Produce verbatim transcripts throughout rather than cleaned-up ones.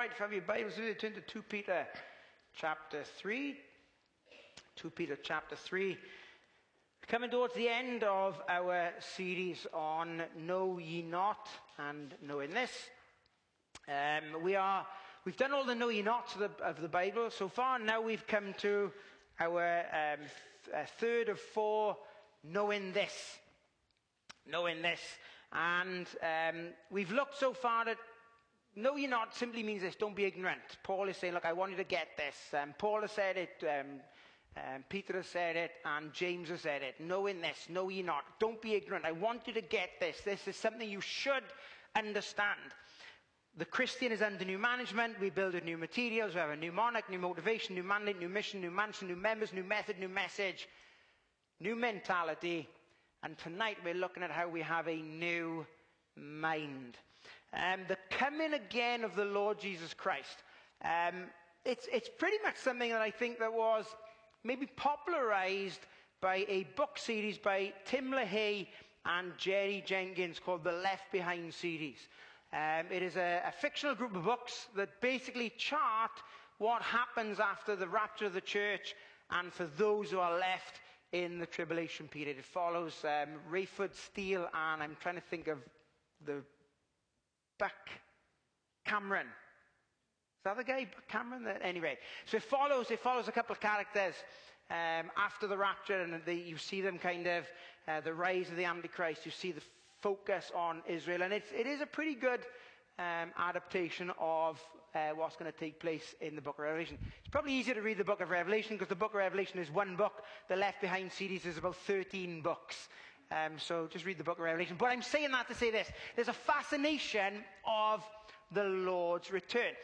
right, if you have your Bibles, we turn to two Peter chapter three. two Peter chapter three. Coming towards the end of our series on Know Ye Not and Knowing This. Um, we are, we've done all the Know Ye Nots of the, of the Bible so far. Now we've come to our um, th- third of four, Knowing This. Knowing This. And um, we've looked so far at Know Ye Not simply means this: don't be ignorant. Paul is saying, look, I want you to get this. Um, Paul has said it, um, um, Peter has said it, and James has said it. Knowing this, know ye not. Don't be ignorant. I want you to get this. This is something you should understand. The Christian is under new management. We build with new materials. We have a new monarch, new motivation, new mandate, new mission, new mansion, new members, new method, new message, new mentality. And tonight we're looking at how we have a new mind. Um, the coming again of the Lord Jesus Christ. Um, it's, it's pretty much something that I think that was maybe popularized by a book series by Tim LaHaye and Jerry Jenkins called the Left Behind series. Um, it is a, a fictional group of books that basically chart what happens after the rapture of the church and for those who are left in the tribulation period. It follows um, Rayford Steele and I'm trying to think of the Buck Cameron. Is that the guy, Buck Cameron? Anyway, so it follows, it follows a couple of characters um, after the rapture, and the, you see them kind of, uh, the rise of the Antichrist. You see the focus on Israel, and it's, it is a pretty good um, adaptation of uh, what's going to take place in the book of Revelation. It's probably easier to read the book of Revelation because the book of Revelation is one book. The Left Behind series is about thirteen books. Um, so just read the book of Revelation. But I'm saying that to say this. There's a fascination of the Lord's return.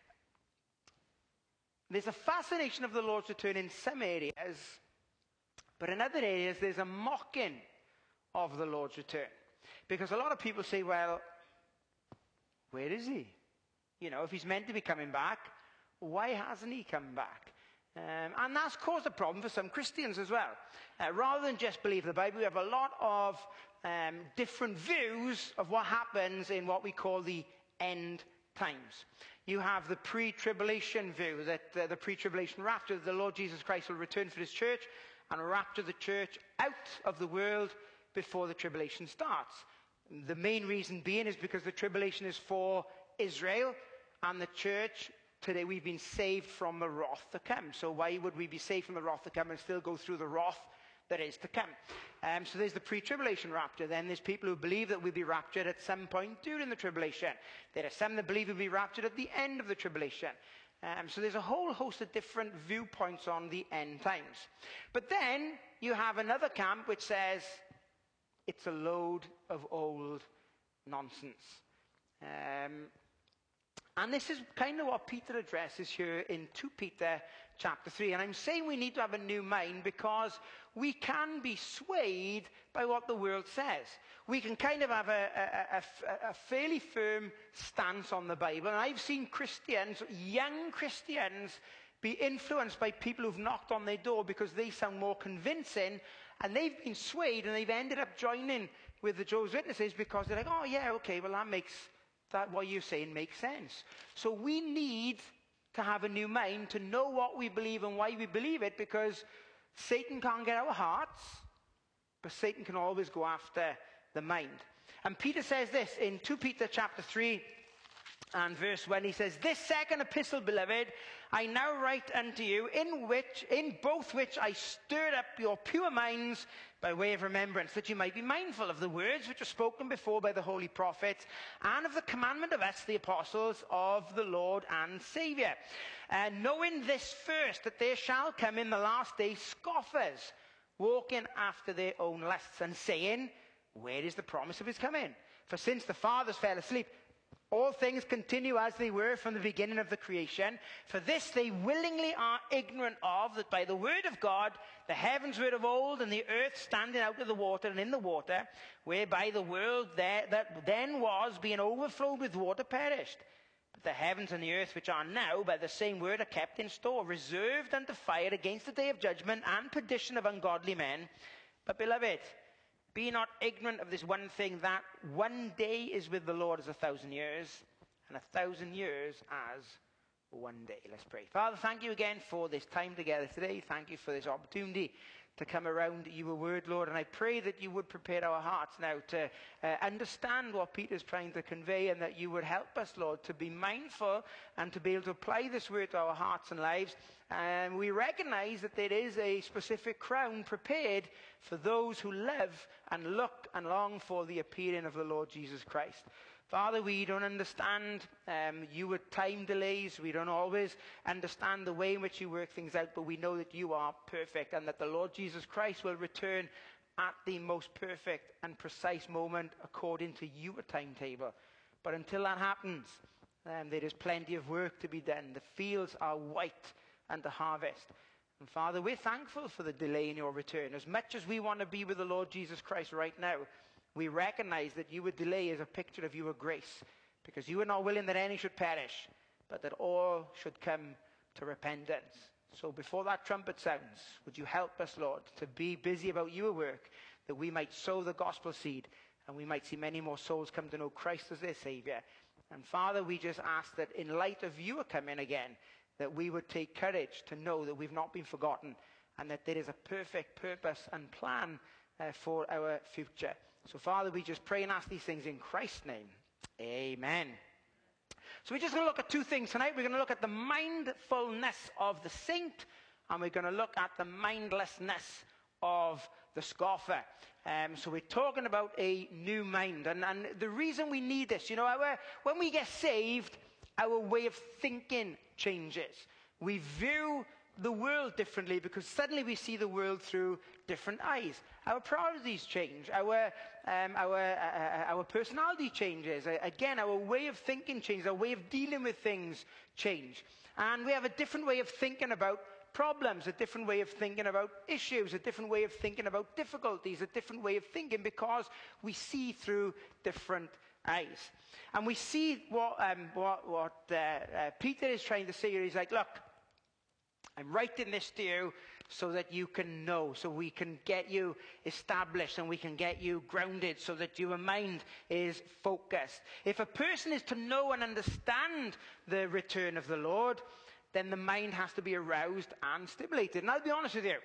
There's a fascination of the Lord's return in some areas, but in other areas there's a mocking of the Lord's return. Because a lot of people say, well, where is he? You know, if he's meant to be coming back, why hasn't he come back? Um, and that's caused a problem for some Christians as well. Uh, rather than just believe the Bible, we have a lot of um, different views of what happens in what we call the end times. You have the pre-tribulation view, that uh, the pre-tribulation rapture, the Lord Jesus Christ will return for his church and rapture the church out of the world before the tribulation starts. The main reason being is because the tribulation is for Israel and the church. Today we've been saved from the wrath to come. So why would we be saved from the wrath to come and still go through the wrath that is to come? Um, so there's the pre-tribulation rapture. Then there's people who believe that we'll be raptured at some point during the tribulation. There are some that believe we'll be raptured at the end of the tribulation. Um, so there's a whole host of different viewpoints on the end times. But then you have another camp which says it's a load of old nonsense. Um, And this is kind of what Peter addresses here in two Peter chapter three. And I'm saying we need to have a new mind because we can be swayed by what the world says. We can kind of have a, a, a, a fairly firm stance on the Bible. And I've seen Christians, young Christians, be influenced by people who've knocked on their door because they sound more convincing. And they've been swayed and they've ended up joining with the Jehovah's Witnesses because they're like, oh yeah, okay, well that makes... that what you're saying makes sense. So we need to have a new mind to know what we believe and why we believe it, because Satan can't get our hearts, but Satan can always go after the mind. And Peter says this in two Peter chapter three and verse one. He says, "This second epistle, beloved, I now write unto you, in which, in both which I stirred up your pure minds by way of remembrance, that you might be mindful of the words which were spoken before by the holy prophets, and of the commandment of us, the apostles of the Lord and Saviour. Uh, knowing this first, that there shall come in the last days scoffers, walking after their own lusts, and saying, where is the promise of his coming? For since the fathers fell asleep, all things continue as they were from the beginning of the creation. For this they willingly are ignorant of, that by the word of God the heavens were of old, and the earth standing out of the water and in the water, whereby the world there, that then was, being overflowed with water, perished. But the heavens and the earth which are now by the same word are kept in store, reserved unto fire against the day of judgment and perdition of ungodly men. But beloved, be not ignorant of this one thing, that one day is with the Lord as a thousand years, and a thousand years as one day. Let's pray. Father, thank you again for this time together today. Thank you for this opportunity to come around your word, Lord. And I pray that you would prepare our hearts now to uh, understand what Peter's trying to convey, and that you would help us, Lord, to be mindful and to be able to apply this word to our hearts and lives. And we recognize that there is a specific crown prepared for those who live and look and long for the appearing of the Lord Jesus Christ. Father, we don't understand um, you with time delays. We don't always understand the way in which you work things out, but we know that you are perfect and that the Lord Jesus Christ will return at the most perfect and precise moment according to your timetable. But until that happens, um, there is plenty of work to be done. The fields are white and the harvest. And Father, we're thankful for the delay in your return. As much as we want to be with the Lord Jesus Christ right now, we recognize that your delay is a picture of your grace, because you are not willing that any should perish, but that all should come to repentance. So before that trumpet sounds, would you help us, Lord, to be busy about your work, that we might sow the gospel seed and we might see many more souls come to know Christ as their Savior. And Father, we just ask that in light of your coming again, that we would take courage to know that we've not been forgotten and that there is a perfect purpose and plan uh, for our future. So, Father, we just pray and ask these things in Christ's name. Amen. So we're just going to look at two things tonight. We're going to look at the mindfulness of the saint, and we're going to look at the mindlessness of the scoffer. Um, so we're talking about a new mind. And, and the reason we need this, you know, our, when we get saved, our way of thinking changes. We view the world differently because suddenly we see the world through different eyes. Our priorities change. Our um, our uh, our personality changes. Uh, again, our way of thinking changes. Our way of dealing with things change. And we have a different way of thinking about problems, a different way of thinking about issues, a different way of thinking about difficulties, a different way of thinking because we see through different eyes. And we see what um, what what uh, uh, Peter is trying to say here. He's like, look, I'm writing this to you so that you can know, so we can get you established and we can get you grounded so that your mind is focused. If a person is to know and understand the return of the Lord, then the mind has to be aroused and stimulated. And I'll be honest with you,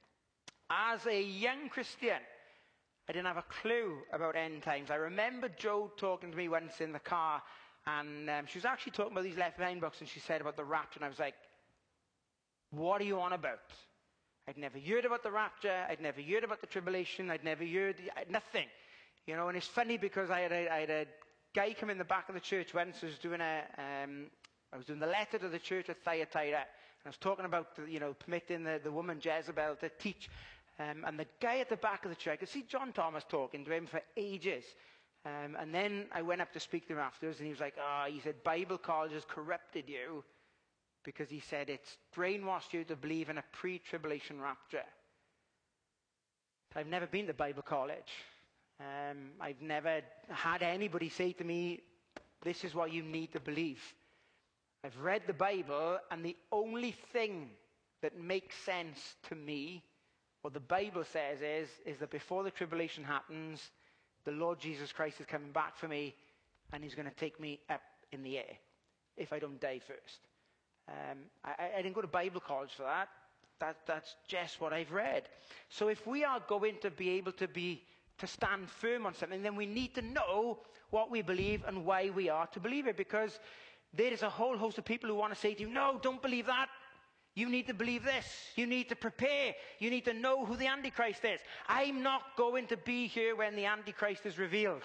as a young Christian, I didn't have a clue about end times. I remember Jo talking to me once in the car, and um, she was actually talking about these Left Behind books, and she said about the rapture, and I was like, what are you on about? I'd never heard about the rapture. I'd never heard about the tribulation. I'd never heard nothing. You know, and it's funny because I had a, I had a guy come in the back of the church once. I was doing a, um, I was doing the letter to the church at Thyatira, and I was talking about, the, you know, permitting the, the woman Jezebel to teach. Um, and the guy at the back of the church, I could see John Thomas talking to him for ages. Um, and then I went up to speak to him afterwards, and he was like, "Ah," oh, he said, "Bible college has corrupted you." Because he said it's brainwashed you to believe in a pre-tribulation rapture. I've never been to Bible college. Um, I've never had anybody say to me, this is what you need to believe. I've read the Bible, and the only thing that makes sense to me, what the Bible says is, is that before the tribulation happens, the Lord Jesus Christ is coming back for me, and he's going to take me up in the air if I don't die first. Um, I, I didn't go to Bible college for that. that. That's just what I've read. So if we are going to be able to be to stand firm on something, then we need to know what we believe and why we are to believe it. Because there is a whole host of people who want to say to you, no, don't believe that. You need to believe this. You need to prepare. You need to know who the Antichrist is. I'm not going to be here when the Antichrist is revealed.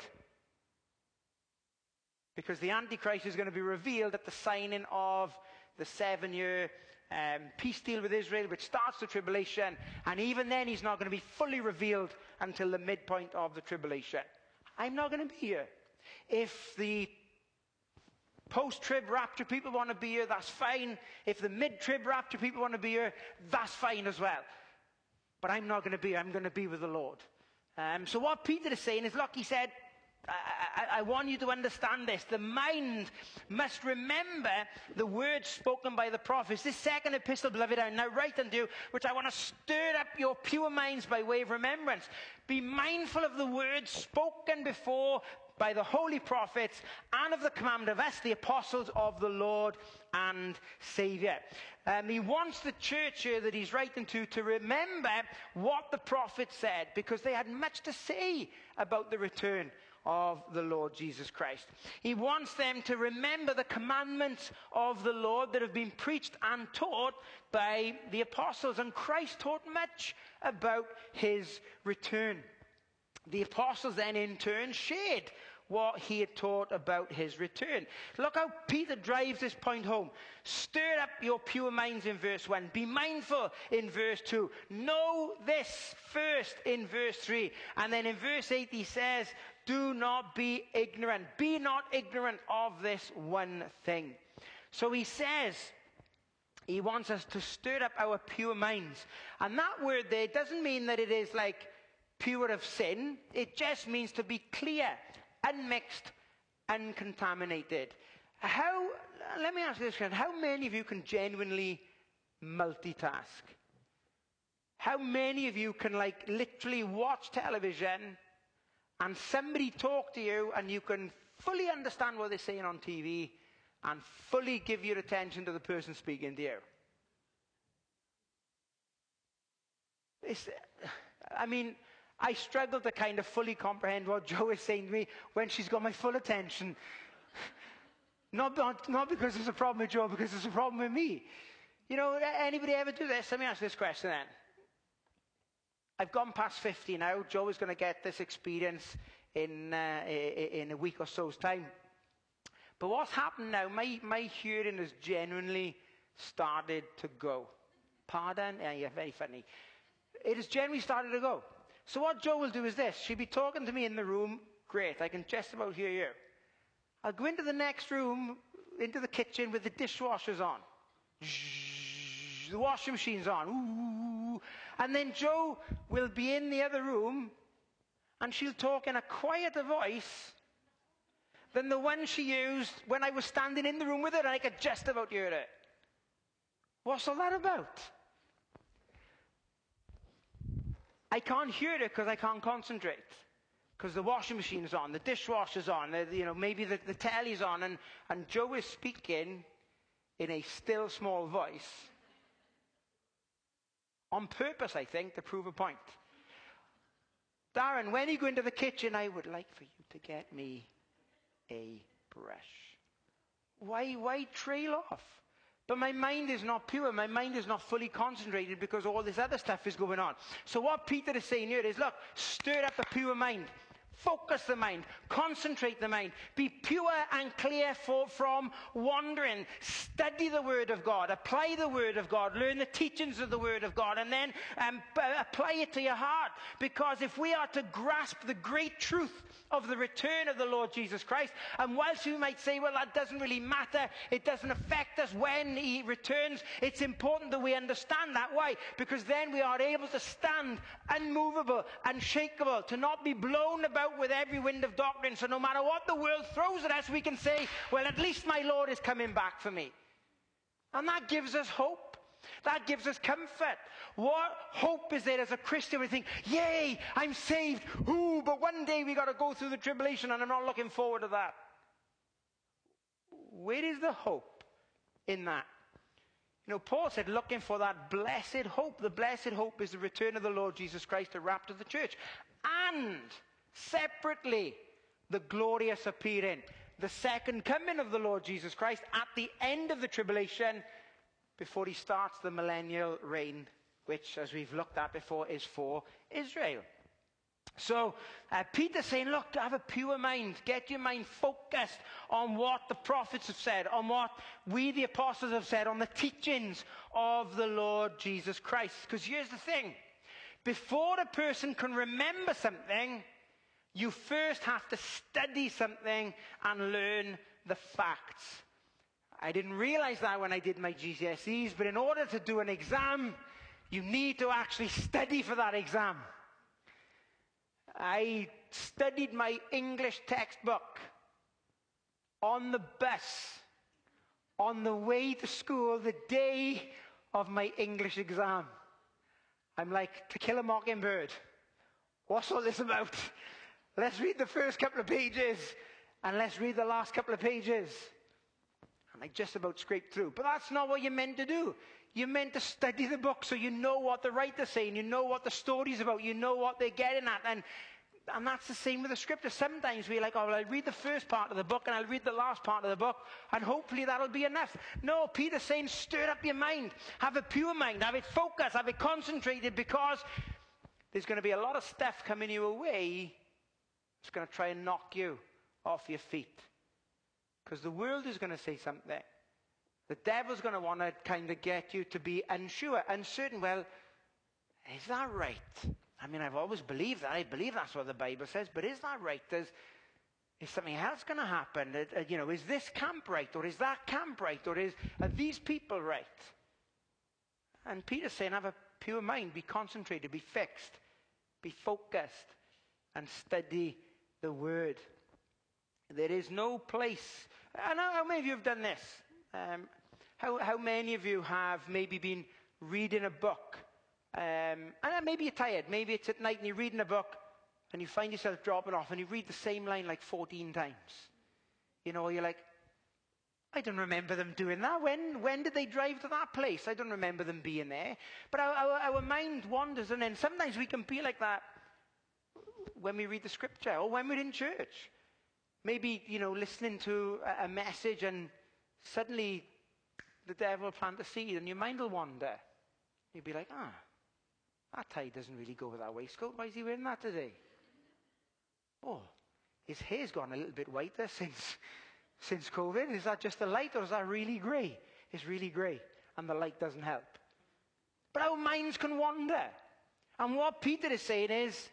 Because the Antichrist is going to be revealed at the signing of the seven-year um, peace deal with Israel, which starts the tribulation, and even then he's not going to be fully revealed until the midpoint of the tribulation. I'm not going to be here. If the post-trib rapture people want to be here, that's fine. If the mid-trib rapture people want to be here, that's fine as well. But I'm not going to be here. I'm going to be with the Lord. Um, so what Peter is saying is, look, he said, I, I, I want you to understand this. The mind must remember the words spoken by the prophets. This second epistle, beloved, I now write unto you, which I want to stir up your pure minds by way of remembrance. Be mindful of the words spoken before by the holy prophets and of the commandment of us, the apostles of the Lord and Saviour. Um, he wants the church here that he's writing to to remember what the prophets said, because they had much to say about the return of the Lord Jesus Christ. He wants them to remember the commandments of the Lord that have been preached and taught by the apostles. And Christ taught much about his return. The apostles then in turn shared what he had taught about his return. Look how Peter drives this point home. Stir up your pure minds in verse one. Be mindful in verse two. Know this first in verse three. And then in verse eight he says, do not be ignorant. Be not ignorant of this one thing. So he says, he wants us to stir up our pure minds. And that word there doesn't mean that it is like pure of sin. It just means to be clear, unmixed, uncontaminated. How, let me ask you this question. How many of you can genuinely multitask? How many of you can like literally watch television and somebody talk to you and you can fully understand what they're saying on T V and fully give your attention to the person speaking to you? It's, I mean, I struggle to kind of fully comprehend what Jo is saying to me when she's got my full attention. Not, not, not because there's a problem with Jo, because there's a problem with me. You know, anybody ever do this? Let me ask this question then. I've gone past fifty now. Jo is going to get this experience in, uh, in a week or so's time. But what's happened now, my, my hearing has genuinely started to go. Pardon? Yeah, you're very funny. It has genuinely started to go. So what Jo will do is this. She'll be talking to me in the room. Great, I can just about hear you. I'll go into the next room, into the kitchen with the dishwashers on. The washing machine's on. Ooh. And then Jo will be in the other room and she'll talk in a quieter voice than the one she used when I was standing in the room with her and I could just about hear it. What's all that about? I can't hear it because I can't concentrate. Because the washing machine's on, the dishwasher's on, the, you know, maybe the, the telly's on, and, and Jo is speaking in a still small voice. On purpose, I think, to prove a point. Darren, when you go into the kitchen, I would like for you to get me a brush. Why, why trail off? But my mind is not pure. My mind is not fully concentrated because all this other stuff is going on. So what Peter is saying here is, look, stir up a pure mind. Focus the mind. Concentrate the mind. Be pure and clear for, from wandering. Study the Word of God. Apply the Word of God. Learn the teachings of the Word of God. And then um, b- apply it to your heart. Because if we are to grasp the great truth of the return of the Lord Jesus Christ, and whilst you might say, well, that doesn't really matter, it doesn't affect us when He returns, it's important that we understand that. Why? Because then we are able to stand unmovable, unshakable, to not be blown about with every wind of doctrine. So no matter what the world throws at us, we can say, well, at least my Lord is coming back for me. And that gives us hope. That gives us comfort. What hope is there as a Christian? We think, yay, I'm saved. Ooh, but one day we got to go through the tribulation and I'm not looking forward to that. Where is the hope in that? You know, Paul said, looking for that blessed hope. The blessed hope is the return of the Lord Jesus Christ to rapture the church. And separately, the glorious appearing, the second coming of the Lord Jesus Christ at the end of the tribulation before He starts the millennial reign, which, as we've looked at before, is for Israel. So uh, Peter's saying, look, have a pure mind. Get your mind focused on what the prophets have said, on what we the apostles have said, on the teachings of the Lord Jesus Christ. Because here's the thing. Before a person can remember something, you first have to study something and learn the facts. I didn't realize that when I did my G C S Es, but in order to do an exam, you need to actually study for that exam. I studied my English textbook on the bus, on the way to school, the day of my English exam. I'm like, To Kill a Mockingbird. What's all this about? Let's read the first couple of pages and let's read the last couple of pages. And I just about scraped through. But that's not what you're meant to do. You're meant to study the book so you know what the writer's saying, you know what the story's about, you know what they're getting at. And, and that's the same with the scripture. Sometimes we're like, oh, well, I'll read the first part of the book and I'll read the last part of the book, and hopefully that'll be enough. No, Peter's saying, stir up your mind. Have a pure mind. Have it focused. Have it concentrated, because there's going to be a lot of stuff coming your way that's going to try and knock you off your feet. Because the world is going to say something. The devil's going to want to kind of get you to be unsure, uncertain. Well, is that right? I mean, I've always believed that. I believe that's what the Bible says. But is that right? Is, is something else going to happen? Uh, you know, is this camp right? Or is that camp right? Or is, are these people right? And Peter's saying, have a pure mind. Be concentrated. Be fixed. Be focused. And study the word. There is no place. I know how many of you have done this. Um, how, how many of you have maybe been reading a book? Um, and maybe you're tired. Maybe it's at night and you're reading a book and you find yourself dropping off and you read the same line like fourteen times. You know, you're like, I don't remember them doing that. When, when did they drive to that place? I don't remember them being there. But our, our, our mind wanders, and then sometimes we can be like that when we read the scripture or when we're in church. Maybe, you know, listening to a, a message and suddenly the devil will plant a seed and your mind will wander. You'll be like, ah, that tie doesn't really go with that waistcoat. Why is he wearing that today? Oh, his hair's gone a little bit whiter since, since COVID. Is that just the light, or is that really grey? It's really grey, and the light doesn't help. But our minds can wander. And what Peter is saying is,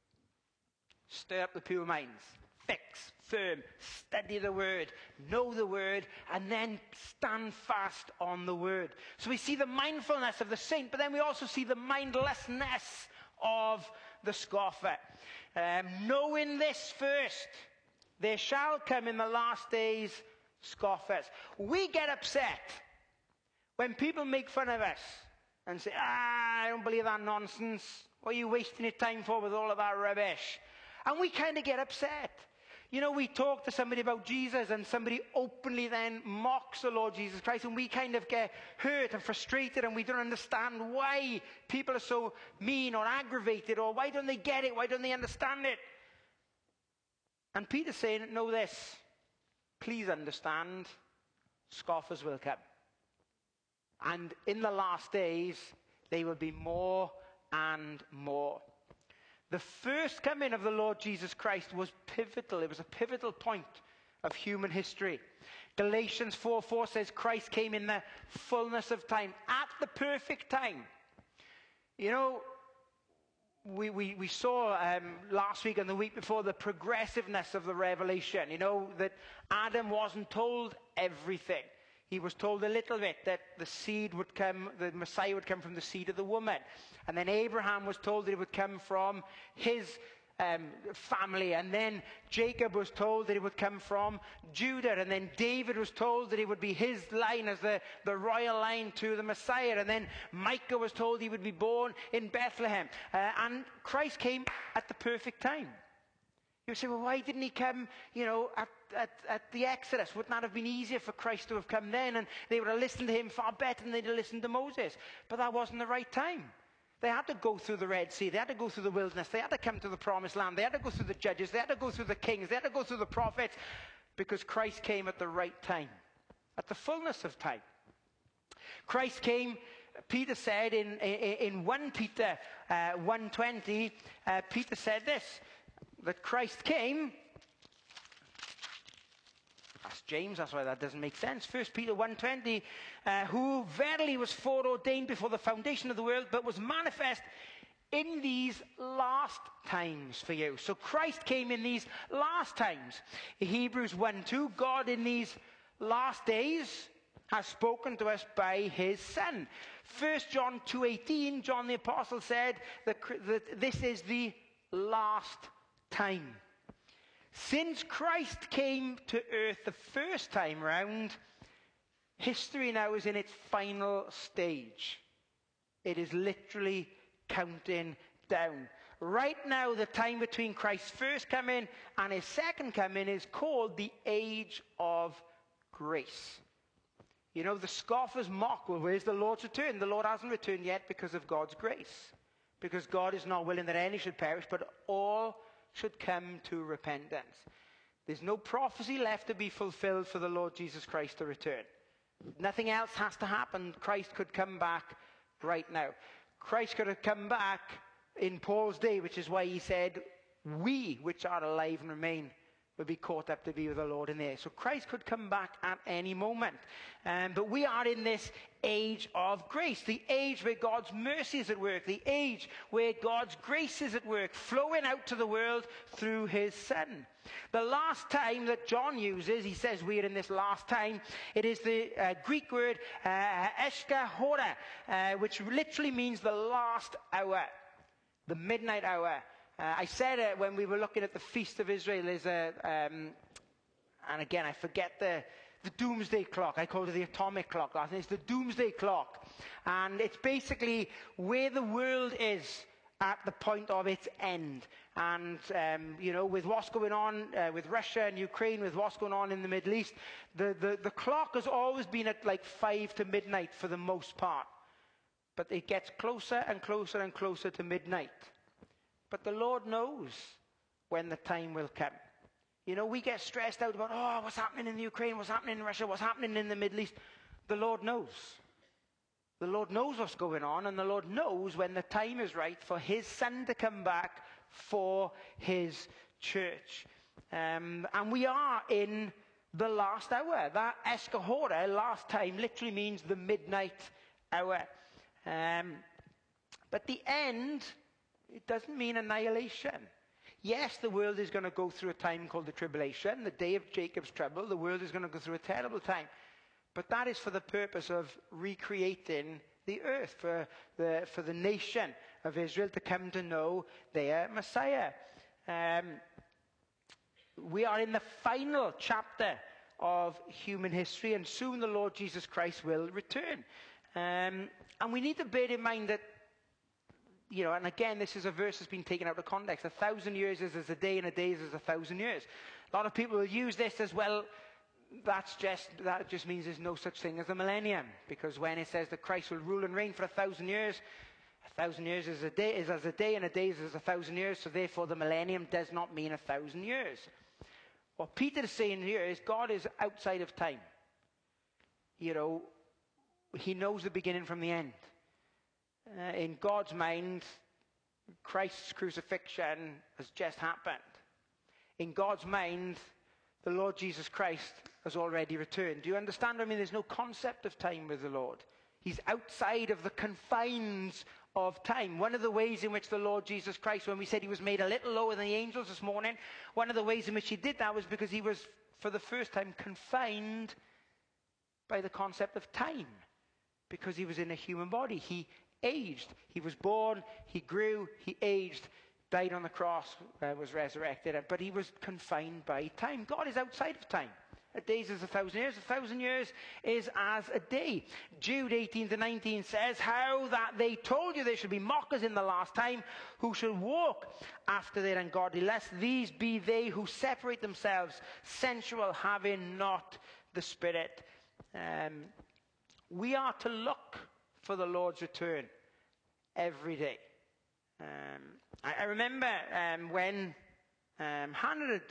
stir up the pure minds. Fix, firm, study the word, know the word, and then stand fast on the word. So we see the mindfulness of the saint, but then we also see the mindlessness of the scoffer. Um, knowing this first, there shall come in the last days scoffers. We get upset when people make fun of us and say, ah, I don't believe that nonsense. What are you wasting your time for with all of that rubbish? And we kind of get upset. You know, we talk to somebody about Jesus and somebody openly then mocks the Lord Jesus Christ, and we kind of get hurt and frustrated, and we don't understand why people are so mean or aggravated, or why don't they get it? Why don't they understand it? And Peter's saying, know this, please understand, scoffers will come. And in the last days, they will be more and more. The first coming of the Lord Jesus Christ was pivotal. It was a pivotal point of human history. Galatians four four says Christ came in the fullness of time, at the perfect time. You know, we, we, we saw um, last week and the week before the progressiveness of the revelation. You know, that Adam wasn't told everything. He was told a little bit, that the seed would come, the Messiah would come from the seed of the woman. And then Abraham was told that it would come from his um, family. And then Jacob was told that it would come from Judah. And then David was told that it would be his line as the, the royal line to the Messiah. And then Micah was told he would be born in Bethlehem. Uh, and Christ came at the perfect time. You say, well, why didn't he come, you know, at, at, at the Exodus? Wouldn't that have been easier for Christ to have come then? And they would have listened to him far better than they'd have listened to Moses. But that wasn't the right time. They had to go through the Red Sea. They had to go through the wilderness. They had to come to the Promised Land. They had to go through the judges. They had to go through the kings. They had to go through the prophets, because Christ came at the right time, at the fullness of time. Christ came, Peter said in, in, in First Peter uh, one twenty, uh, Peter said this, that Christ came. That's James, that's why that doesn't make sense. First Peter one twenty, uh, who verily was foreordained before the foundation of the world, but was manifest in these last times for you. So Christ came in these last times. Hebrews one two, God in these last days has spoken to us by his Son. First John two eighteen, John the Apostle said that, that this is the last time. Since Christ came to earth the first time round, history now is in its final stage. It is literally counting down. Right now, the time between Christ's first coming and his second coming is called the age of grace. You know, the scoffers mock, well, where's the Lord's return? The Lord hasn't returned yet because of God's grace. Because God is not willing that any should perish, but all should come to repentance. There's no prophecy left to be fulfilled for the Lord Jesus Christ to return. Nothing else has to happen. Christ could come back right now. Christ could have come back in Paul's day, which is why he said, we which are alive and remain will be caught up to be with the Lord in the air. So Christ could come back at any moment. Um, but we are in this age of grace, the age where God's mercy is at work, the age where God's grace is at work, flowing out to the world through his Son. The last time that John uses, he says we're in this last time, it is the uh, Greek word uh, eskahora, uh, which literally means the last hour, the midnight hour. Uh, I said it when we were looking at the Feast of Israel, is a, um, and again, I forget the, the doomsday clock. I called it the atomic clock last night. It's the doomsday clock. And it's basically where the world is at the point of its end. And, um, you know, with what's going on uh, with Russia and Ukraine, with what's going on in the Middle East, the, the, the clock has always been at like five to midnight for the most part. But it gets closer and closer and closer to midnight. But the Lord knows when the time will come. You know, we get stressed out about, oh, what's happening in the Ukraine, what's happening in Russia, what's happening in the Middle East. The Lord knows. The Lord knows what's going on, and the Lord knows when the time is right for his Son to come back for his church. Um, and we are in the last hour. That eskahora, last time, literally means the midnight hour. Um, but the end, it doesn't mean annihilation. Yes, the world is going to go through a time called the tribulation, the day of Jacob's trouble. The world is going to go through a terrible time. But that is for the purpose of recreating the earth, for the, for the nation of Israel to come to know their Messiah. Um, we are in the final chapter of human history, and soon the Lord Jesus Christ will return. Um, and we need to bear in mind that, you know, and again, this is a verse that's been taken out of context. A thousand years is as a day, and a day is as a thousand years. A lot of people will use this as, well, that's just, that just means there's no such thing as a millennium. Because when it says that Christ will rule and reign for a thousand years, a thousand years is, a day, is as a day, and a day is as a thousand years. So therefore, the millennium does not mean a thousand years. What Peter is saying here is God is outside of time. You know, he knows the beginning from the end. Uh, in God's mind, Christ's crucifixion has just happened. In God's mind, the Lord Jesus Christ has already returned. Do you understand? I mean, there's no concept of time with the Lord. He's outside of the confines of time. One of the ways in which the Lord Jesus Christ, when we said he was made a little lower than the angels this morning, one of the ways in which he did that was because he was, for the first time, confined by the concept of time. Because he was in a human body. He aged. He was born, he grew, he aged, died on the cross, uh, was resurrected. But he was confined by time. God is outside of time. A day is as a thousand years. A thousand years is as a day. Jude eighteen to nineteen says, how that they told you there should be mockers in the last time, who shall walk after their ungodly lust. These be they who separate themselves, sensual, having not the Spirit. Um, we are to look for the Lord's return every day. Um, I, I remember um, when um, Hannah had,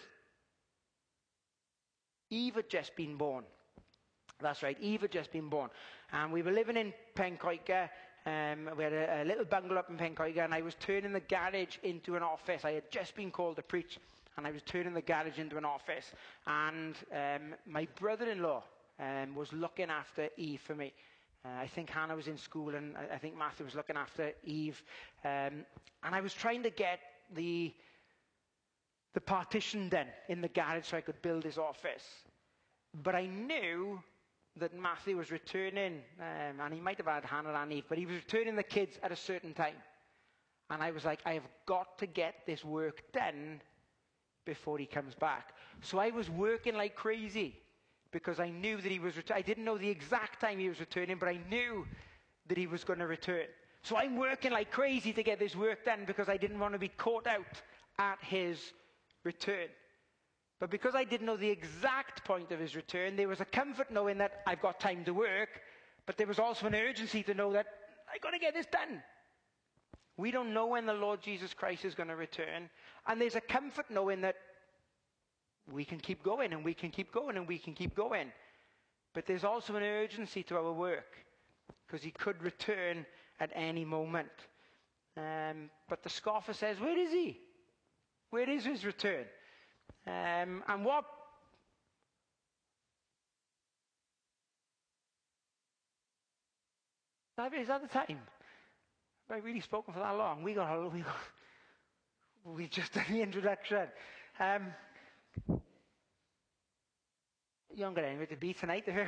Eve had just been born. That's right, Eve had just been born. And we were living in Pencoica. Um, we had a, a little bungalow up in Pencoica, and I was turning the garage into an office. I had just been called to preach, and I was turning the garage into an office. And um, my brother-in-law um, was looking after Eve for me. Uh, I think Hannah was in school, and I, I think Matthew was looking after Eve. Um, and I was trying to get the, the partition done in the garage so I could build his office. But I knew that Matthew was returning, um, and he might have had Hannah and Eve, but he was returning the kids at a certain time. And I was like, I have got to get this work done before he comes back. So I was working like crazy. Because I knew that he was returning. I didn't know the exact time he was returning, but I knew that he was going to return. So I'm working like crazy to get this work done because I didn't want to be caught out at his return. But because I didn't know the exact point of his return, there was a comfort knowing that I've got time to work, but there was also an urgency to know that I've got to get this done. We don't know when the Lord Jesus Christ is going to return, and there's a comfort knowing that we can keep going, and we can keep going, and we can keep going. But there's also an urgency to our work, because he could return at any moment. Um, but the scoffer says, where is he? Where is his return? Um, and what is that the time? Have I really spoken for that long? We got, we got we just done the introduction. Um, you haven't got anywhere to be tonight, have you?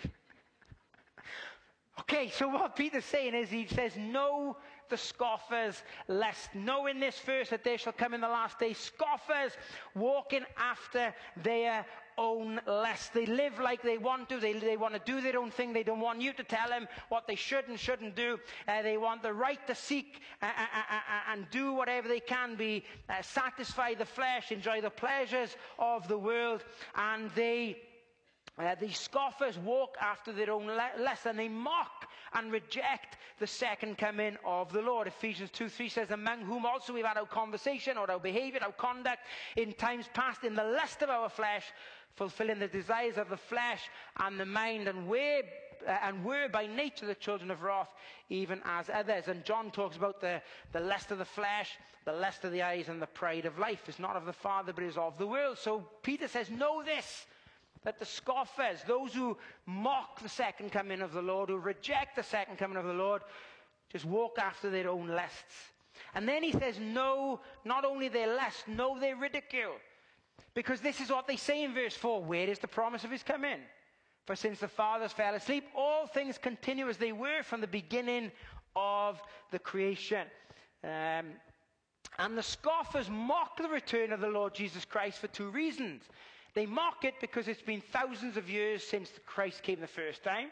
Okay, so what Peter's saying is, he says, know the scoffers, lest knowing this first that they shall come in the last days, scoffers walking after their own lust. They live like they want to. They, they want to do their own thing. They don't want you to tell them what they should and shouldn't do. Uh, they want the right to seek uh, uh, uh, and do whatever they can be, uh, satisfy the flesh, enjoy the pleasures of the world, and they Uh, these scoffers walk after their own lust, and they mock and reject the second coming of the Lord. Ephesians two three says, among whom also we've had our conversation, or our behavior, our conduct, in times past, in the lust of our flesh, fulfilling the desires of the flesh and the mind, and were, uh, and were by nature the children of wrath, even as others. And John talks about the, the lust of the flesh, the lust of the eyes, and the pride of life. It's not of the Father, but is of the world. So Peter says, know this, that the scoffers, those who mock the second coming of the Lord, who reject the second coming of the Lord, just walk after their own lusts. And then he says, know not only their lust, know their ridicule. Because this is what they say in verse four, where is the promise of his coming? For since the fathers fell asleep, all things continue as they were from the beginning of the creation. Um, and the scoffers mock the return of the Lord Jesus Christ for two reasons. They mock it because it's been thousands of years since Christ came the first time.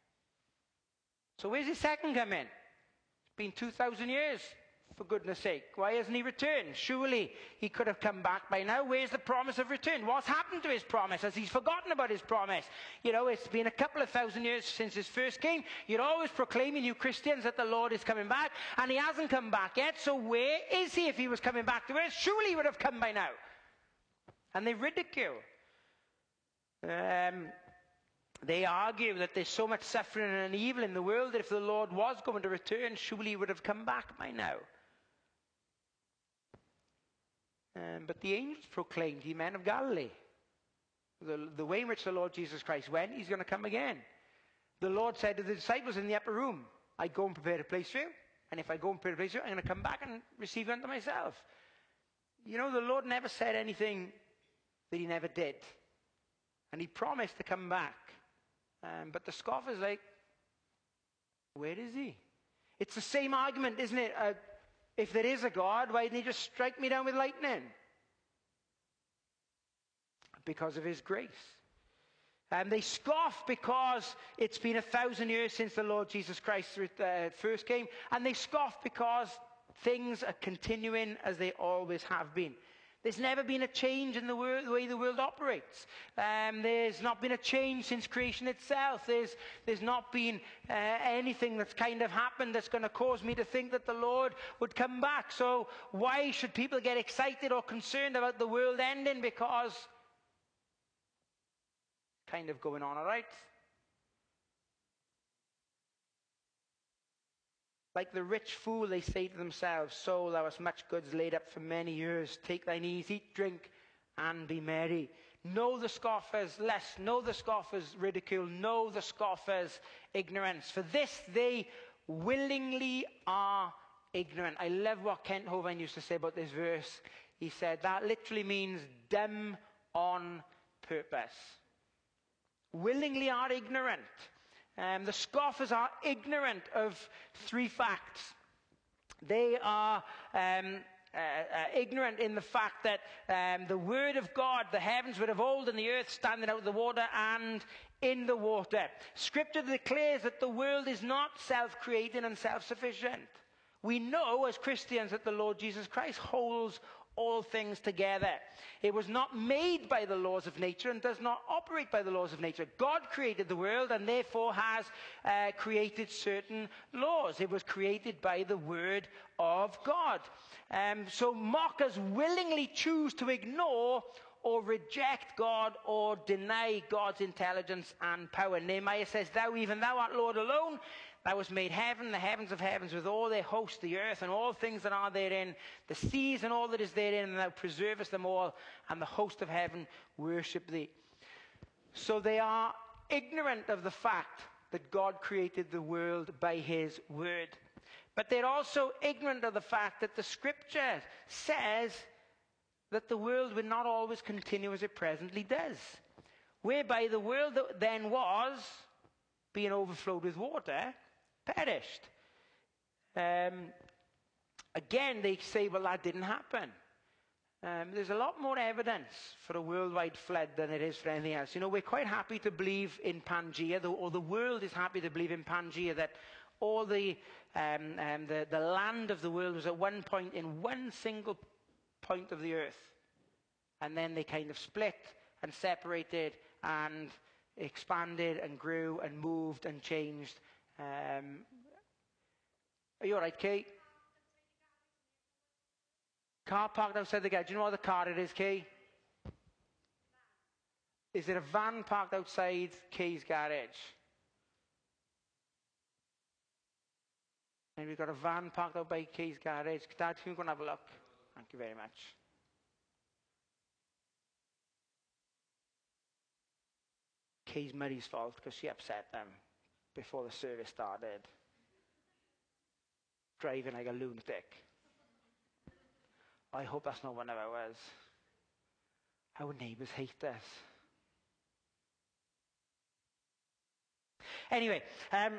So where's his second coming? It's been two thousand years, for goodness sake. Why hasn't he returned? Surely he could have come back by now. Where's the promise of return? What's happened to his promise? Has he forgotten about his promise? You know, it's been a couple of thousand years since his first came. You're always proclaiming, you Christians, that the Lord is coming back, and he hasn't come back yet. So where is he if he was coming back to earth? Surely he would have come by now. And they ridicule. Um, they argue that there's so much suffering and evil in the world that if the Lord was going to return, surely he would have come back by now. Um, but the angels proclaimed, ye men of Galilee, the, the way in which the Lord Jesus Christ went, he's going to come again. The Lord said to the disciples in the upper room, I go and prepare a place for you, and if I go and prepare a place for you, I'm going to come back and receive you unto myself. You know, the Lord never said anything that he never did. And he promised to come back. Um, but the scoffer's like, where is he? It's the same argument, isn't it? Uh, if there is a God, why didn't he just strike me down with lightning? Because of his grace. And they scoff because it's been a thousand years since the Lord Jesus Christ uh, first came. And they scoff because things are continuing as they always have been. There's never been a change in the, world, the way the world operates. Um, there's not been a change since creation itself. There's, there's not been uh, anything that's kind of happened that's going to cause me to think that the Lord would come back. So why should people get excited or concerned about the world ending? Because it's kind of going on all right. Like the rich fool, they say to themselves, soul, thou hast much goods laid up for many years. Take thine ease, eat, drink, and be merry. Know the scoffers' lest, know the scoffers' ridicule, know the scoffers' ignorance. For this they willingly are ignorant. I love what Kent Hovind used to say about this verse. He said that literally means dumb on purpose. Willingly are ignorant. Um, the scoffers are ignorant of three facts. They are um, uh, ignorant in the fact that um, the word of God, the heavens were of old and the earth standing out of the water and in the water. Scripture declares that the world is not self-creating and self-sufficient. We know as Christians that the Lord Jesus Christ holds all things together. It was not made by the laws of nature and does not operate by the laws of nature. God created the world and therefore has uh, created certain laws. It was created by the word of God. Um, so mockers willingly choose to ignore or reject God or deny God's intelligence and power. Nehemiah says, "Thou, even thou art Lord alone. Thou hast made heaven, the heavens of heavens, with all their host, the earth, and all things that are therein, the seas and all that is therein, and thou preservest them all, and the host of heaven worship thee." So they are ignorant of the fact that God created the world by his word. But they're also ignorant of the fact that the scripture says that the world will not always continue as it presently does, whereby the world that then was, being overflowed with water, perished. Um, again, they say, well, that didn't happen. Um, there's a lot more evidence for a worldwide flood than it is for anything else. You know, we're quite happy to believe in Pangea, or the world is happy to believe in Pangea, that all the, um, um, the, the land of the world was at one point in one single point of the earth. And then they kind of split and separated and expanded and grew and moved and changed. Um, are you all right, Kay? Car parked outside the garage. Do you know what the car it is, Kay? Is it a van parked outside Kay's garage? And we've got a van parked out by Kay's garage. Dad, can you go and have a look? Thank you very much. Kay's Murray's fault because she upset them before the service started. Driving like a lunatic. I hope that's not one of ours. Our neighbours hate us. Anyway, um,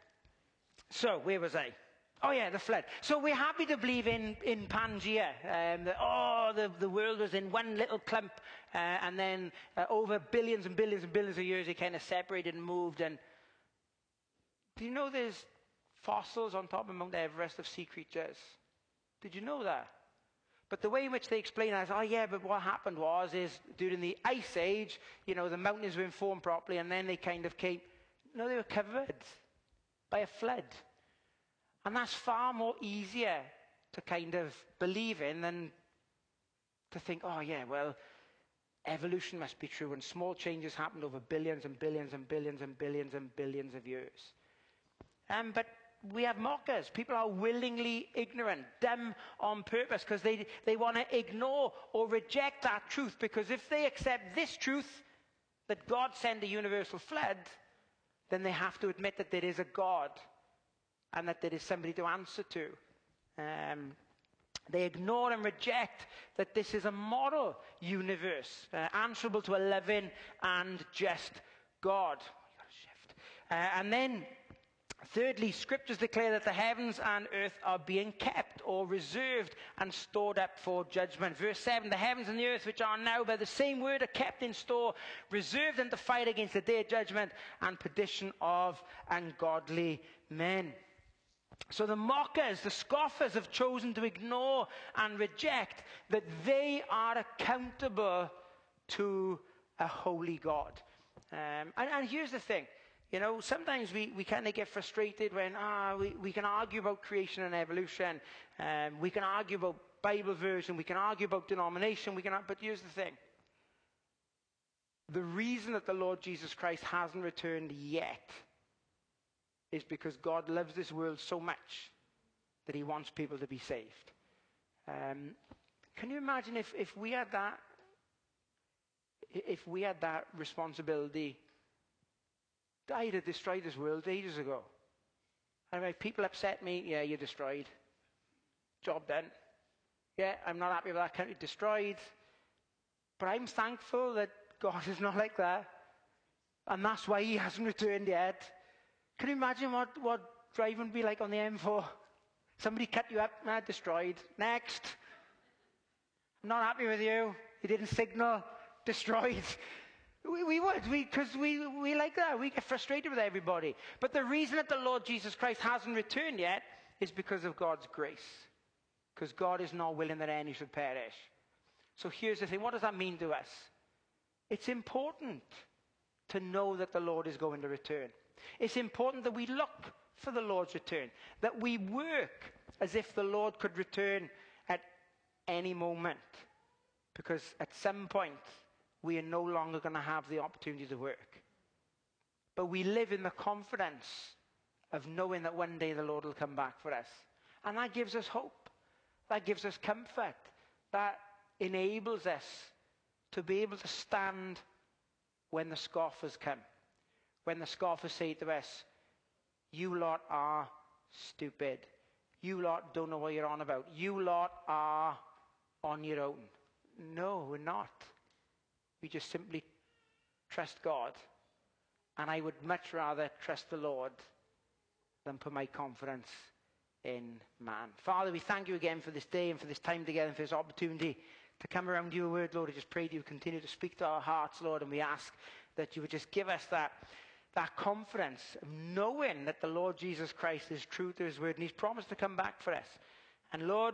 so where was I? Oh yeah, the flood. So we're happy to believe in, in Pangea. Um, that, oh, the, the world was in one little clump uh, and then uh, over billions and billions and billions of years it kind of separated and moved. And do you know there's fossils on top of Mount Everest of sea creatures? Did you know that? But the way in which they explain it is, oh yeah, but what happened was, is during the Ice Age, you know, the mountains were formed properly and then they kind of came, no, they were covered by a flood. And that's far more easier to kind of believe in than to think, oh yeah, well, evolution must be true and small changes happened over billions and billions and billions and billions and billions of years. Um, but we have mockers. People are willingly ignorant, dumb on purpose, because they, they want to ignore or reject that truth. Because if they accept this truth, that God sent a universal flood, then they have to admit that there is a God and that there is somebody to answer to. Um, they ignore and reject that this is a moral universe, uh, answerable to a loving and just God. Oh, got to shift. Uh, and then thirdly, scriptures declare that the heavens and earth are being kept or reserved and stored up for judgment. Verse seven, the heavens and the earth which are now by the same word are kept in store, reserved unto fight against the day of judgment and perdition of ungodly men. So the mockers, the scoffers have chosen to ignore and reject that they are accountable to a holy God. Um, and, and here's the thing. You know, sometimes we, we kind of get frustrated when ah, we, we can argue about creation and evolution. Um, we can argue about Bible version. We can argue about denomination. We can, but here's the thing. The reason that the Lord Jesus Christ hasn't returned yet is because God loves this world so much that he wants people to be saved. Um, can you imagine if, if we had that, if we had that responsibility? I'd have destroyed this world ages ago. And if people upset me, yeah, you're destroyed. Job done. Yeah, I'm not happy with that country, destroyed. But I'm thankful that God is not like that. And that's why he hasn't returned yet. Can you imagine what, what driving would be like on the M four? Somebody cut you up, nah, destroyed. Next. not happy with you. You didn't signal, destroyed. We, we would, because we, we, we like that. We get frustrated with everybody. But the reason that the Lord Jesus Christ hasn't returned yet is because of God's grace. Because God is not willing that any should perish. So here's the thing. What does that mean to us? It's important to know that the Lord is going to return. It's important that we look for the Lord's return. That we work as if the Lord could return at any moment. Because at some point, we are no longer going to have the opportunity to work. But we live in the confidence of knowing that one day the Lord will come back for us. And that gives us hope. That gives us comfort. That enables us to be able to stand when the scoffers come. When the scoffers say to us, you lot are stupid. You lot don't know what you're on about. You lot are on your own. No, we're not. We just simply trust God. And I would much rather trust the Lord than put my confidence in man. Father, we thank you again for this day and for this time together and for this opportunity to come around your word, Lord. I just pray that you continue to speak to our hearts, Lord, and we ask that you would just give us that, that confidence of knowing that the Lord Jesus Christ is true to his word and he's promised to come back for us. And Lord,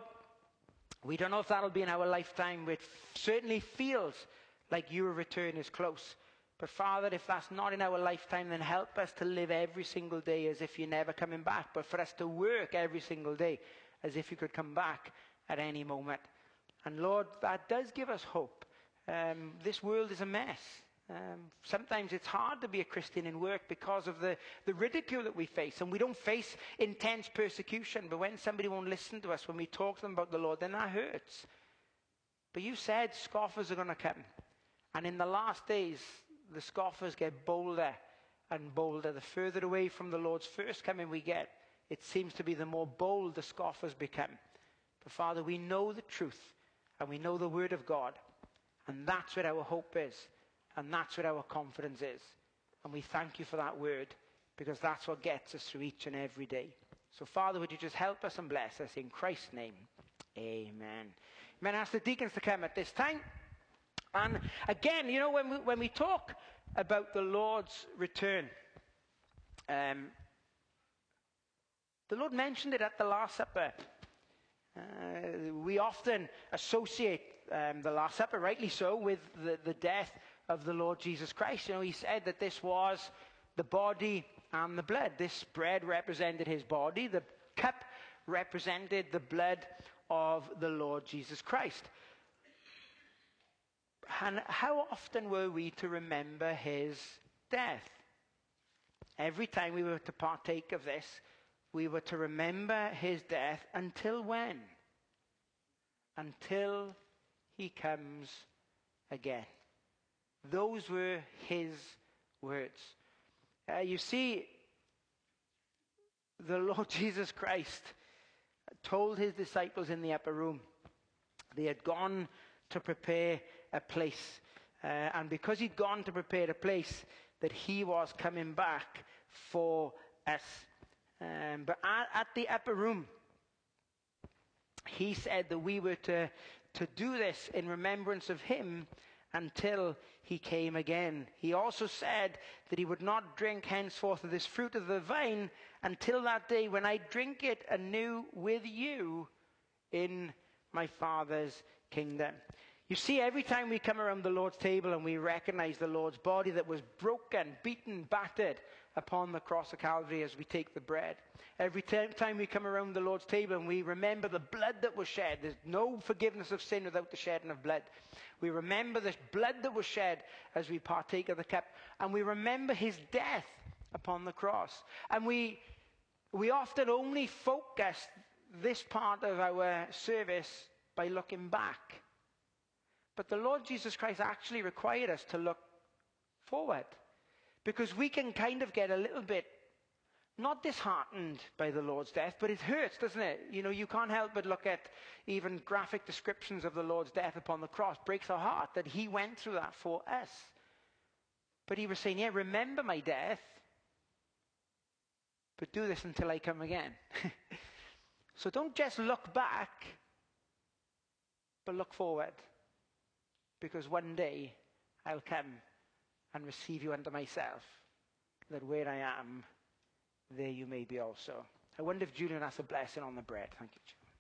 we don't know if that'll be in our lifetime, but it certainly feels like your return is close. But Father, if that's not in our lifetime, then help us to live every single day as if you're never coming back. But for us to work every single day as if you could come back at any moment. And Lord, that does give us hope. Um, this world is a mess. Um, sometimes it's hard to be a Christian in work because of the, the ridicule that we face. And we don't face intense persecution. But when somebody won't listen to us, when we talk to them about the Lord, then that hurts. But you said scoffers are going to come. And in the last days, the scoffers get bolder and bolder. The further away from the Lord's first coming we get, it seems to be the more bold the scoffers become. But Father, we know the truth and we know the word of God. And that's what our hope is. And that's what our confidence is. And we thank you for that word because that's what gets us through each and every day. So Father, would you just help us and bless us in Christ's name. Amen. Amen. I ask the deacons to come at this time. And again, you know, when we, when we talk about the Lord's return, um, the Lord mentioned it at the Last Supper. Uh, we often associate um, the Last Supper, rightly so, with the, the death of the Lord Jesus Christ. You know, he said that this was the body and the blood. This bread represented his body. The cup represented the blood of the Lord Jesus Christ. And how often were we to remember his death? Every time we were to partake of this, we were to remember his death until when? Until he comes again. Those were his words. Uh, you see, the Lord Jesus Christ told his disciples in the upper room, they had gone to prepare a place. Uh, and because he'd gone to prepare a place, that he was coming back for us. Um, but at, at the upper room, he said that we were to, to do this in remembrance of him until he came again. He also said that he would not drink henceforth of this fruit of the vine until that day when I drink it anew with you in my Father's kingdom. You see, every time we come around the Lord's table and we recognize the Lord's body that was broken, beaten, battered upon the cross of Calvary as we take the bread. Every time we come around the Lord's table and we remember the blood that was shed. There's no forgiveness of sin without the shedding of blood. We remember this blood that was shed as we partake of the cup. And we remember his death upon the cross. And we, we often only focus this part of our service by looking back. But the Lord Jesus Christ actually required us to look forward. Because we can kind of get a little bit, not disheartened by the Lord's death, but it hurts, doesn't it? You know, you can't help but look at even graphic descriptions of the Lord's death upon the cross. Breaks our heart that he went through that for us. But he was saying, yeah, remember my death, but do this until I come again. So don't just look back, but look forward, because one day I'll come and receive you unto myself, that where I am, there you may be also. I wonder if Julian has a blessing on the bread. Thank you, Julian.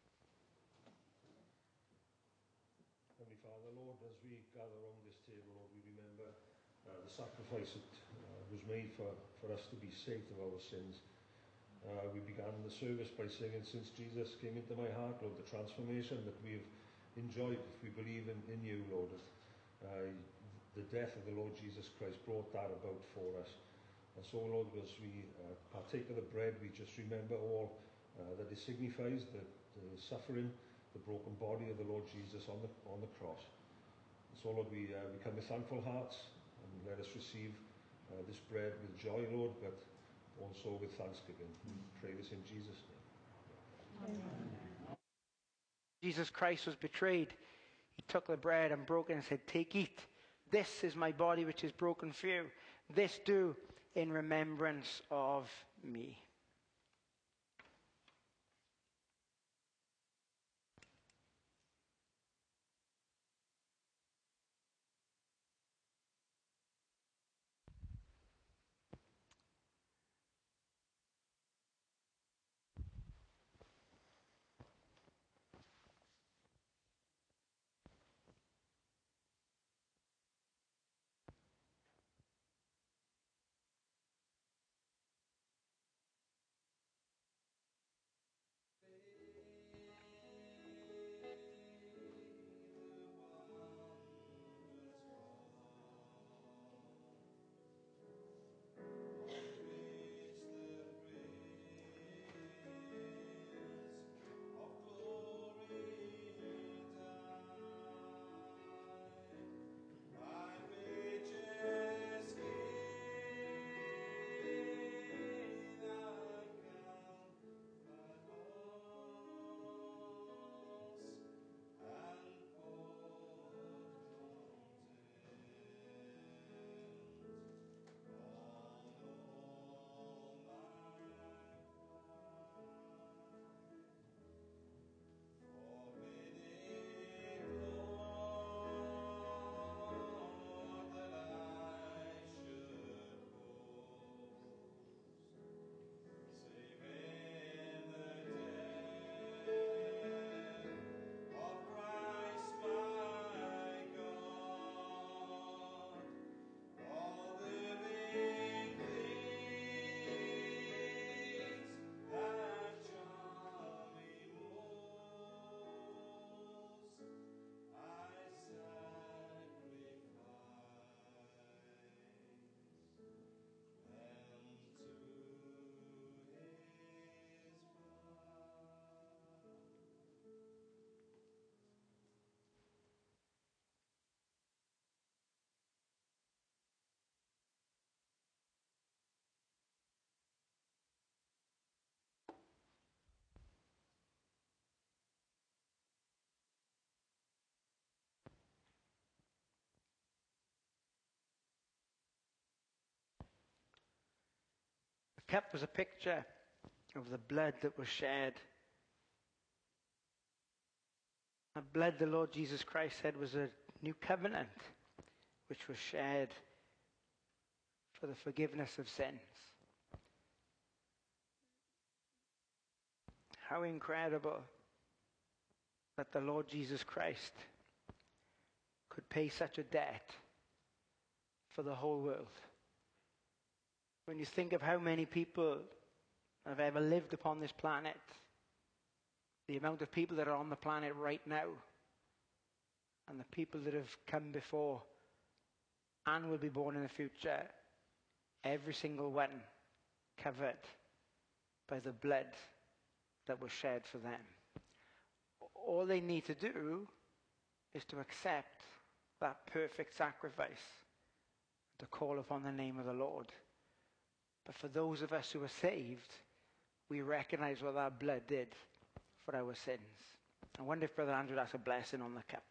Heavenly Father, Lord, as we gather around this table, Lord, we remember uh, the sacrifice that uh, was made for, for us to be saved of our sins. Uh, we began the service by singing, "Since Jesus came into my heart," Lord, the transformation that we've enjoyed if we believe in, in you, Lord. Uh, the death of the Lord Jesus Christ brought that about for us. And so, Lord, as we uh, partake of the bread, we just remember all uh, that it signifies, the, the suffering, the broken body of the Lord Jesus on the on the cross. And so, Lord, we, uh, we come with thankful hearts, and let us receive uh, this bread with joy, Lord, but also with thanksgiving. We pray this in Jesus' name. Amen. Jesus Christ was betrayed. He took the bread and broke it and said, "Take, eat. This is my body which is broken for you. This do in remembrance of me." The cup was a picture of the blood that was shed. The blood the Lord Jesus Christ said was a new covenant, which was shed for the forgiveness of sins. How incredible that the Lord Jesus Christ could pay such a debt for the whole world. When you think of how many people have ever lived upon this planet, the amount of people that are on the planet right now, and the people that have come before and will be born in the future, every single one covered by the blood that was shed for them. All they need to do is to accept that perfect sacrifice, to call upon the name of the Lord. But for those of us who are saved, we recognize what that blood did for our sins. I wonder if Brother Andrew has a blessing on the cup.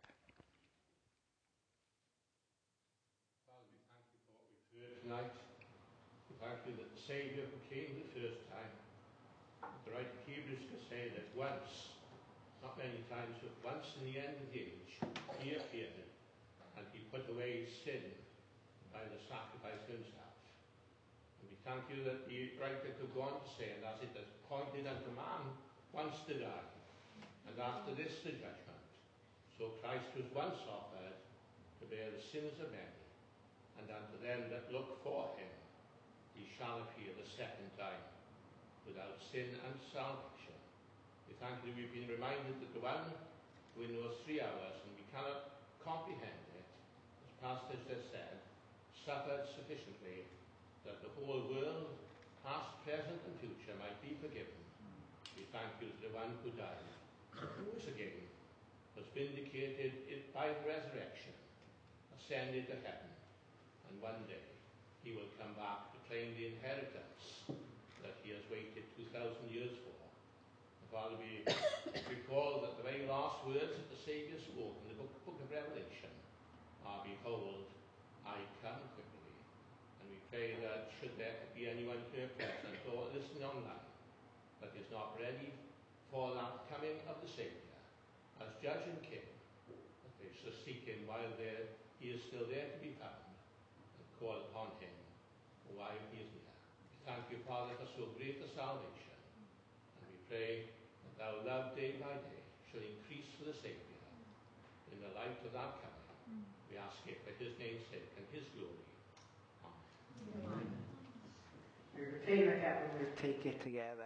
Father, we thank you for what we've heard tonight. We thank you that the Saviour came the first time. The writer of Hebrews can say that once not many times, but once in the end of the age, he appeared and he put away sin by the sacrifice himself. And we thank you that the writer could go on to say, and as it is appointed unto man once to die, and after this the judgment. So Christ was once offered to bear the sins of many, and unto them that look for him, he shall appear the second time, without sin and salvation. We thank you that we've been reminded that the one who in those three hours, and we cannot comprehend it, as pastors have said, suffered sufficiently that the whole world, past, present and future, might be forgiven. We thank you that the one who died, who is again, was vindicated by the resurrection, ascended to heaven, and one day he will come back to claim the inheritance that he has waited two thousand years for. And Father, we recall that the very last words that the Saviour spoke in the book, book of Revelation are, "Behold, I come quickly." And we pray that should there be anyone here present or listening online that is not ready for that coming of the Saviour as Judge and King, that they shall seek him while there, he is still there to be found, and call upon him while he is near. We thank you, Father, for so great a salvation, and we pray that thou love day by day shall increase for the Saviour in the light of that coming. We ask it for his name's sake and his glory. Amen. We're taking it up and we'll take it together.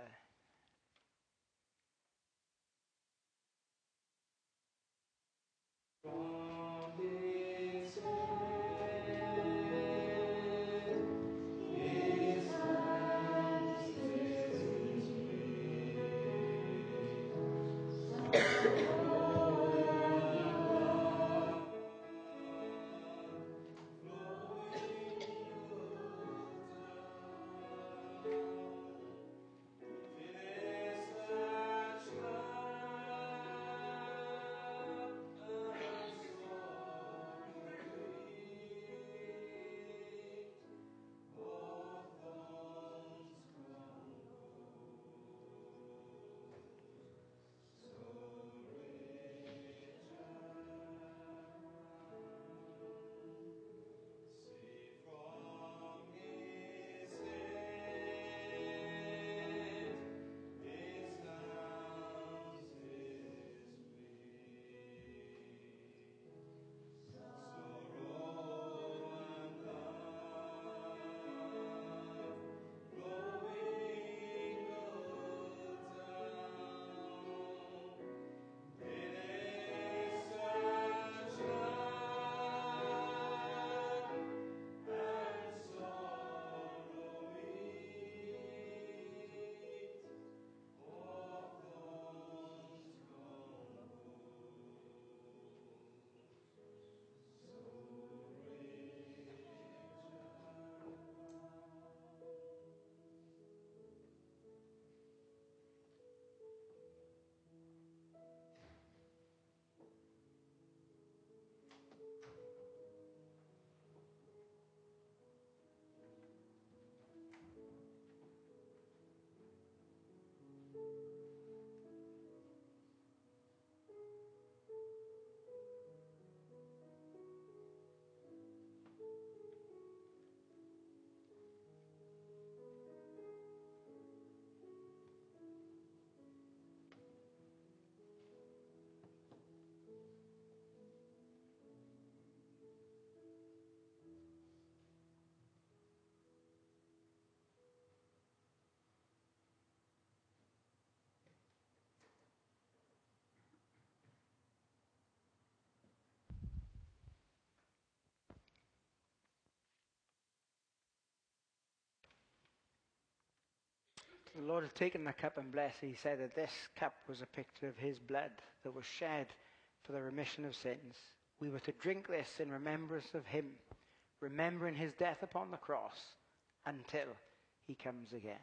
The Lord had taken the cup and blessed it. He said that this cup was a picture of his blood that was shed for the remission of sins. We were to drink this in remembrance of him, remembering his death upon the cross until he comes again.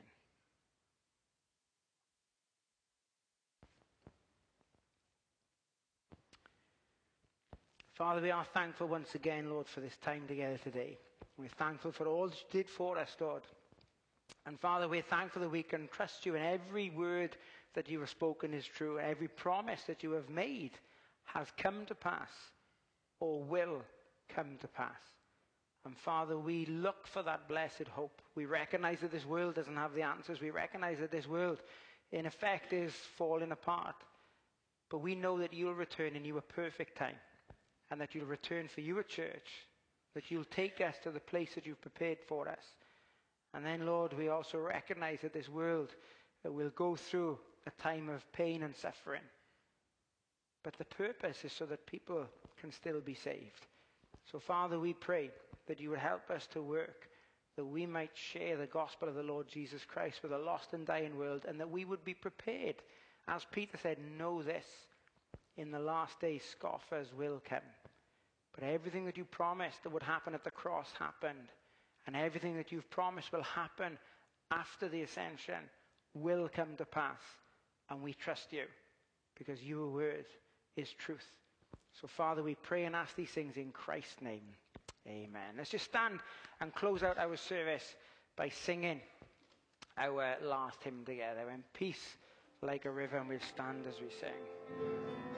Father, we are thankful once again, Lord, for this time together today. We're thankful for all that you did for us, Lord. And Father, we're thankful that we can trust you in every word that you have spoken is true. Every promise that you have made has come to pass or will come to pass. And Father, we look for that blessed hope. We recognize that this world doesn't have the answers. We recognize that this world, in effect, is falling apart. But we know that you'll return in your perfect time, and that you'll return for your church, that you'll take us to the place that you've prepared for us. And then, Lord, we also recognize that this world will go through a time of pain and suffering. But the purpose is so that people can still be saved. So, Father, we pray that you would help us to work, that we might share the gospel of the Lord Jesus Christ with a lost and dying world, and that we would be prepared. As Peter said, know this, in the last days scoffers will come. But everything that you promised that would happen at the cross happened. And everything that you've promised will happen after the ascension will come to pass. And we trust you, because your word is truth. So, Father, we pray and ask these things in Christ's name. Amen. Let's just stand and close out our service by singing our last hymn together. And peace like a river, and we'll stand as we sing.